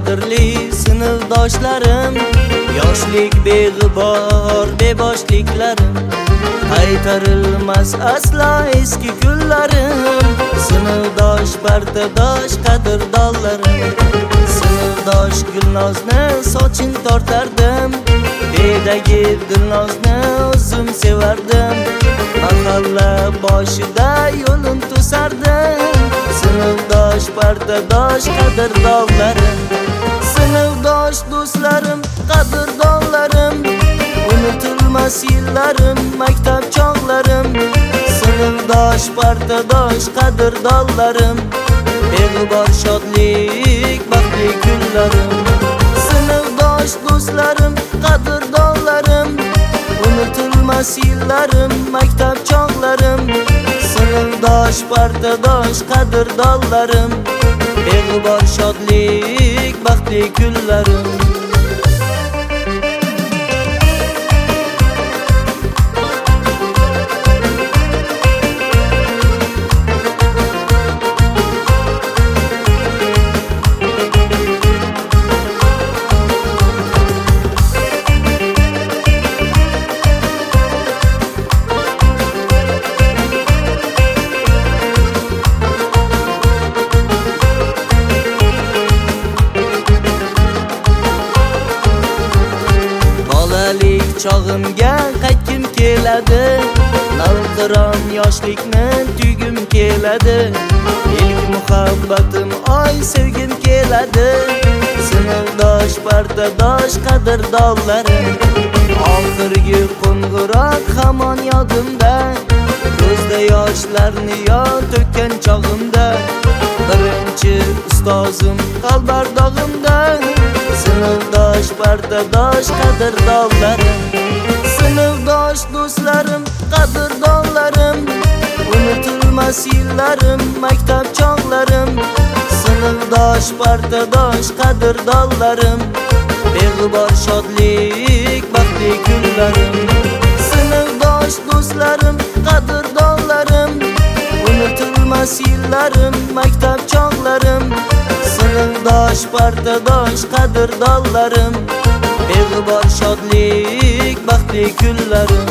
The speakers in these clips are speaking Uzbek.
qadrli sinfdoshlarim, yoshlik beg'ubor beboshliklarim, qaytarilmas aslo eski kunlarim, sinfdosh partadosh qadrdonlarim, sinfdosh Gulnozni sochin tortardim, bedagi Dilnozni o'zim sevardim, mahalla boshida yo'lin to'sardim, sinfdosh partadosh qadrdonlarim, sinfdosh do'stlarim, qadrdonlarim, unutilmas yillarim, maktab chog'larim, sinfdosh partadosh qadrdonlarim, beg'ubor shodlik baxtli kunlarim, sinfdosh do'stlarim, qadrdonlarim, unutilmas yillarim, maktab chog'larim, sinfdosh partadosh qadrdonlarim, beg'ubor shodlik baxtli kunlarim. Chog'imga qaytgim keladi, navqiron yoshlikni tuygim keladi, ilk muhabbatim oy sevgim keladi, sinfdosh partadosh qadrdonlarim, oxirgi qo'ng'iroq hamon yodimda, ko'zda yoshlarni yon to'kkan chog'imda, birinchi ustozim qalbardog'imda, sinfdosh partadosh qadrdonlarim, sinfdosh do'stlarim, qadrdonlarim, unutilmas yillarim, maktab chog'larim, sinfdosh partadosh qadrdonlarim, beg'ubor shodlik baxtli kunlarim, sinfdosh do'stlarim, qadrdonlarim, unutilmas yillarim, maktab chog'larim, sinfdosh partadosh qadrdonlarim, beg'ubor shodlik baxtli kunlarim.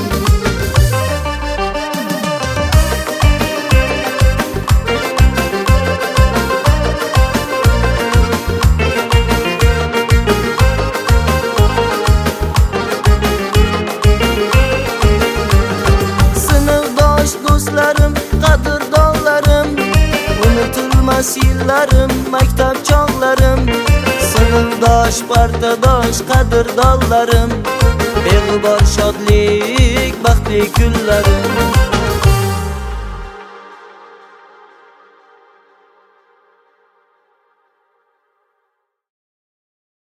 Sinfdosh do'stlarim, qadrdonlarim, unutilmas yillarim, maktab chog'larim, sinfdosh partadosh qadrdonlarim, beg'ubor shodlik baxtli kunlarim.